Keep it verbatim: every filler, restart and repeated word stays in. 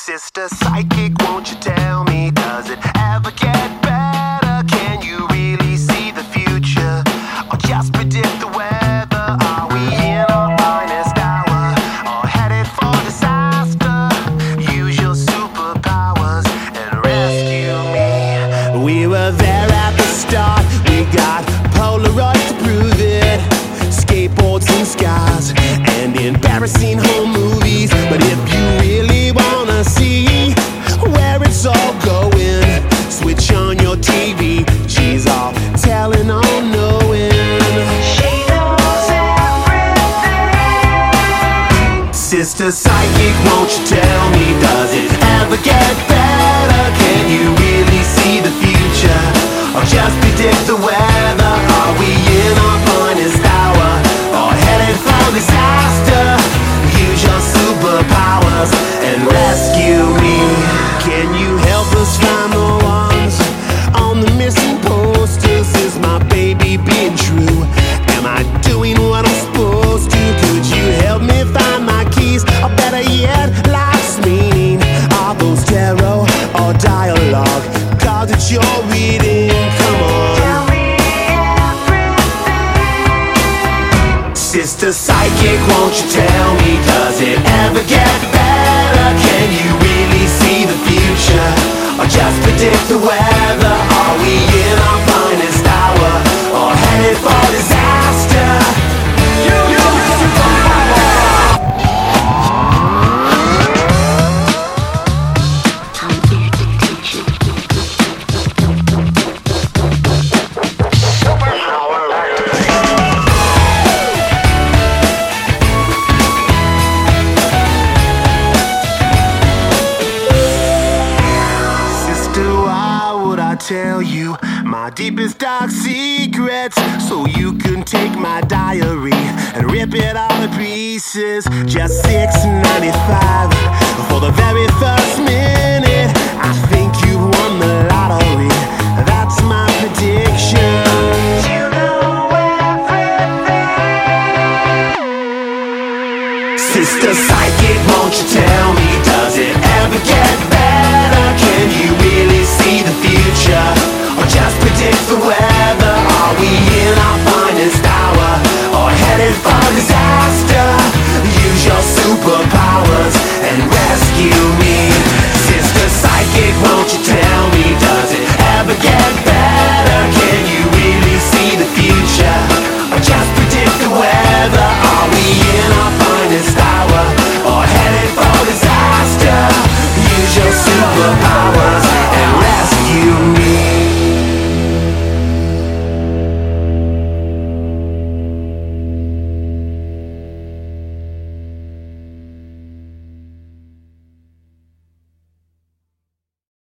Sister Psychic, won't you tell me, does it ever get better? Can you really see the future, or just predict the weather? Are we in our finest hour, or headed for disaster? Use your superpowers and rescue me. We were there at the start, we got Polaroids to prove it, skateboards and scars, and embarrassing home movies. But if you really wanna see where it's all going, switch on your T V, she's all telling, all knowing. She knows everything. Sister Psychic, won't you tell me, does it ever get better? Can you really see the future, or just predict the weather? Are we in our finest hour, or headed for disaster? Use your superpowers and rescue me. Can you help us find the ones on the missing posters? Is my baby being true? Am I doing what I'm supposed to? Could you help me find my keys? Or better yet, life's meaning? Are those tarot or dialogue cards that you're reading? Come on, tell me everything. Sister Psychic, won't you tell me, does it ever get better? Can you really see the future, or just predict the weather? Are we in our finest hour, or headed for disaster? You, you, tell you my deepest dark secrets, so you can take my diary and rip it all to pieces. Just six ninety-five